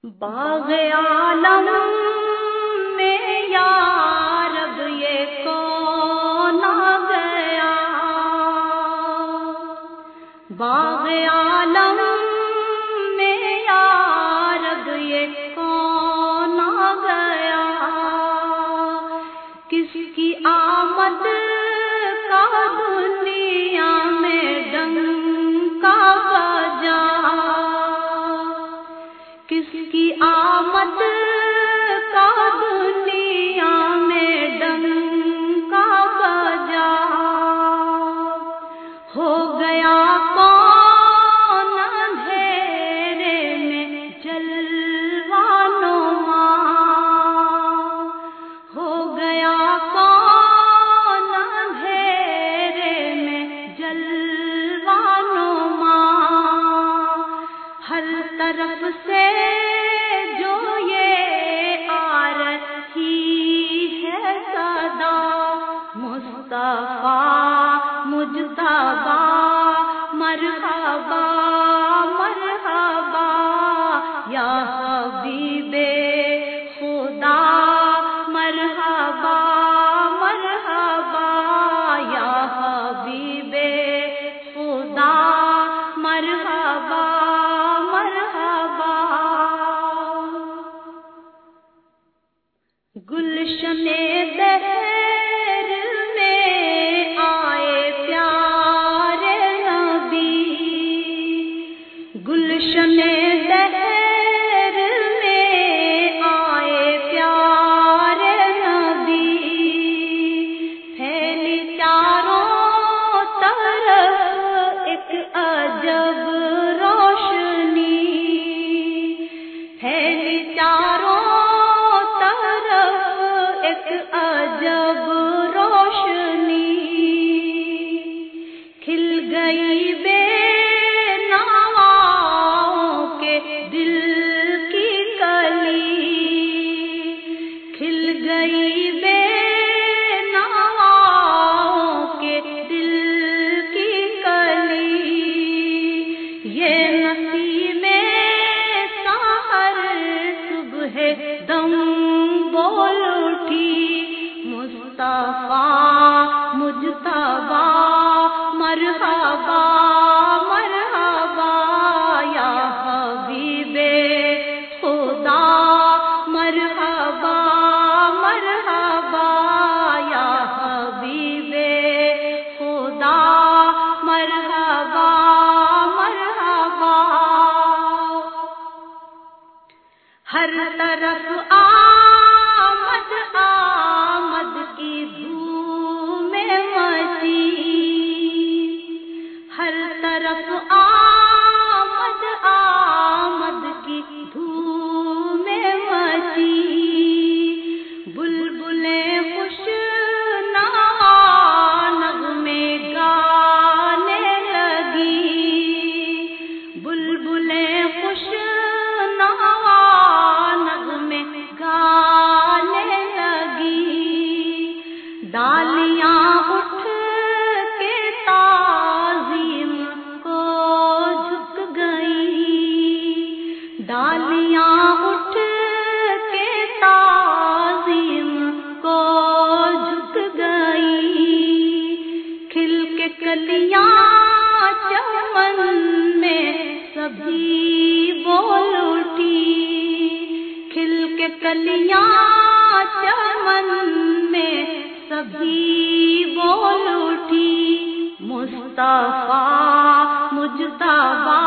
باغ عالم میں یا رب یہ کون آ گیا، باغ عالم میں یا رب یہ کون آ گیا، کس کی آمد کا دنیا میں ڈنکا بجا، کس کی آمد کا دنیا میں ڈنکا بجا، ہو گیا کون اندھیرے میں جلوہ نما، ہو گیا کون اندھیرے میں جلوہ نما، ہر طرف سے جو یہ آ رہی ہے صدا، مصطفیٰ مجتبیٰ مرحبا مرحبا، یا حبیب خدا مرحبا مرحبا، یا حبیب خدا مرحبا مرحبا، گلشن دہر میں آئے پیارے نبی، گلشن دہر میں آئے پیارے نبی، پھیلی چاروں طرف ایک عجب روشنی، پھیلی چاروں طرف ایک عجب روشنی، کھل گئی بے نواؤں کے دل کی کلی، کھل گئی بے نواؤں کے دل کی کلی، یہ نسیم سحر صبح دم بول اٹھی، مصطفیٰ مجتبیٰ مرحبا مرحبا، یا حبیب خدا مرحبا مرحبا، یا حبیب خدا مرحبا مرحبا، ہر طرف آمد آمد کی دھوم مچی، ہر طرف آمد آمد کی دھوم مچی، بلبلیں خوش نوا نغمے گانے لگی، بلبلیں خوش نوا نغمے گانے لگی، ڈالیاں اٹھ کے تعظیم کو جھک گئی، ڈالیاں اٹھ کے تعظیم کو جھک گئی، کھل کے کلیاں چمن میں سبھی بول اٹھی، کھل کے کلیاں چمن میں سبھی بول اٹھی، مصطفیٰ مجتبیٰ